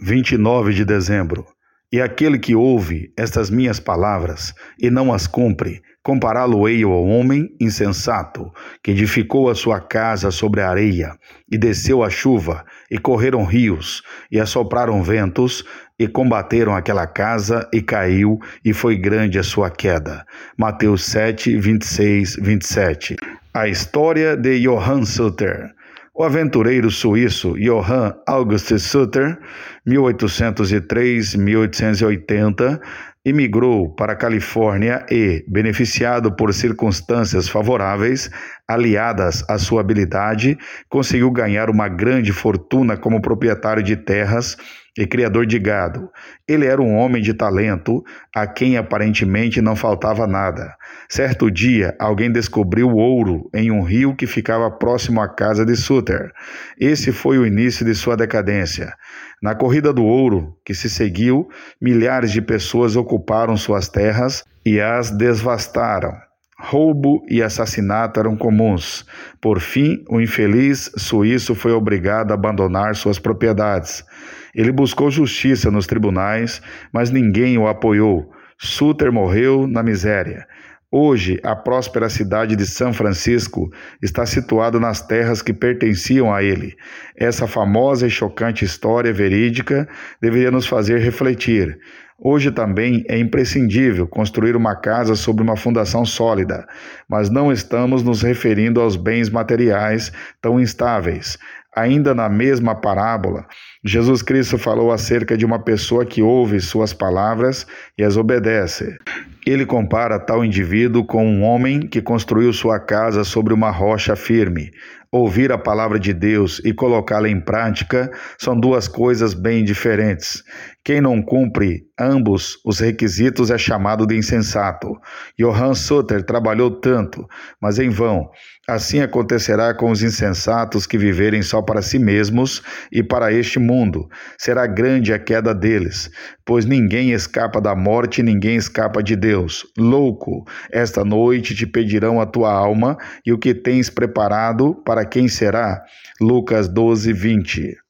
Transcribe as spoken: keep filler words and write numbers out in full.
vinte e nove de dezembro. E aquele que ouve estas minhas palavras e não as cumpre, compará-lo-ei ao homem insensato, que edificou a sua casa sobre a areia, e desceu a chuva, e correram rios, e assopraram ventos, e combateram aquela casa, e caiu, e foi grande a sua queda. Mateus sete, vinte e seis, vinte e sete. A história de Johann Sutter. O aventureiro suíço Johann August Sutter, mil oitocentos e três a mil oitocentos e oitenta, imigrou para a Califórnia e, beneficiado por circunstâncias favoráveis, aliadas à sua habilidade, conseguiu ganhar uma grande fortuna como proprietário de terras e criador de gado. Ele era um homem de talento, a quem aparentemente não faltava nada. Certo dia, alguém descobriu ouro em um rio que ficava próximo à casa de Sutter. Esse foi o início de sua decadência. Na corrida do ouro que se seguiu, milhares de pessoas ocuparam suas terras e as devastaram. Roubo e assassinato eram comuns. Por fim, o infeliz suíço foi obrigado a abandonar suas propriedades. Ele buscou justiça nos tribunais, mas ninguém o apoiou. Sutter morreu na miséria. Hoje, a próspera cidade de São Francisco está situada nas terras que pertenciam a ele. Essa famosa e chocante história verídica deveria nos fazer refletir. Hoje também é imprescindível construir uma casa sobre uma fundação sólida, mas não estamos nos referindo aos bens materiais tão instáveis. Ainda na mesma parábola, Jesus Cristo falou acerca de uma pessoa que ouve suas palavras e as obedece. Ele compara tal indivíduo com um homem que construiu sua casa sobre uma rocha firme. Ouvir a palavra de Deus e colocá-la em prática são duas coisas bem diferentes. Quem não cumpre ambos os requisitos é chamado de insensato. Johann Sutter trabalhou tanto, mas em vão. Assim acontecerá com os insensatos que viverem só para si mesmos e para este mundo. Será grande a queda deles, pois ninguém escapa da morte e ninguém escapa de Deus. Louco, esta noite te pedirão a tua alma e o que tens preparado para quem será? Lucas doze, vinte.